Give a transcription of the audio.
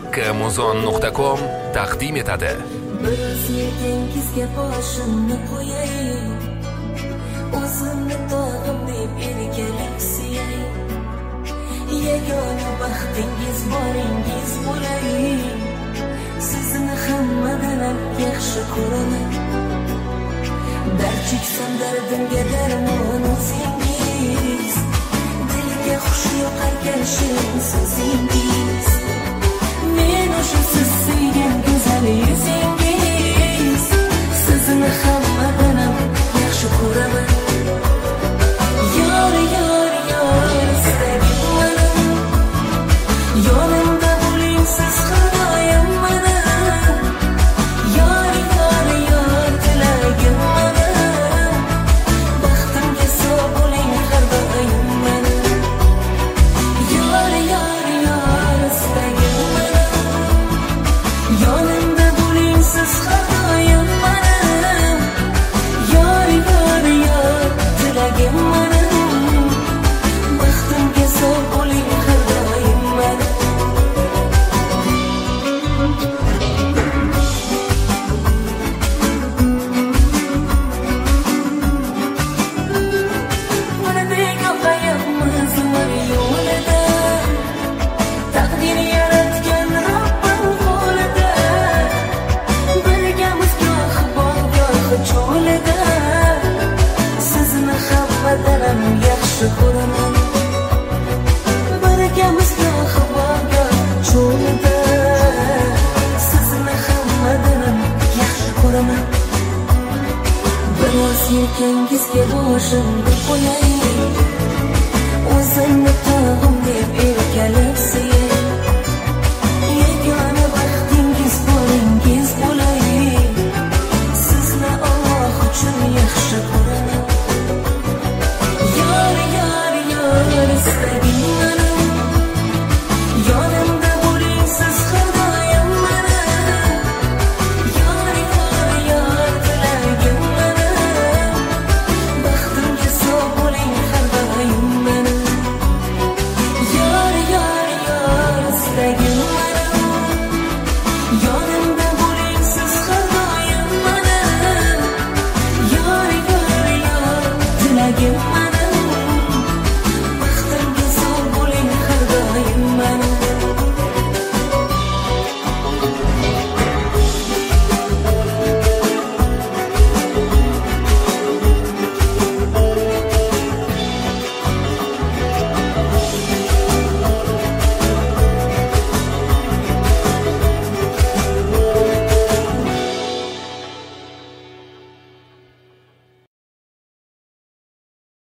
kmuzon.com taqdim etadi. Biroz yelkangizga boshimni qo'yay, o'zimni tog'im deb erkalik suyay, yagona baxtingiz boringiz bo'lay, sizni hammadan yaxshi ko'raman. Dard cheksam dardimga darmon o'zingiz, dilga xush yoqarkan shirin so'zingiz, men o'sha siz sevgan go'zal yuzingiz, sizni hammadan yaxshi ko'raman. Yor yor yor istagim mening, yonimda bo'ling siz xudoyim mening. Yor yor yor tilagim mening, baxtimga sog' bo'ling har doim mening. Yor yor yor istagim mening, yonimda bo'ling siz xudoyim mening. Yor yor yor tilagim mening, baxtimga sog' bo'ling har doim mening. Mana bego'yamiz umr yo'lida, taqdir yaratgan Robbim qo'lida, birgamiz goh bog' goh cho'lida, sizni hammadan yaxshi ko'raman. Birgamiz goh bog' goh cho'lida, sizni hammadan yaxshi ko'raman. Biroz yelkangizga boshimni qo'yay,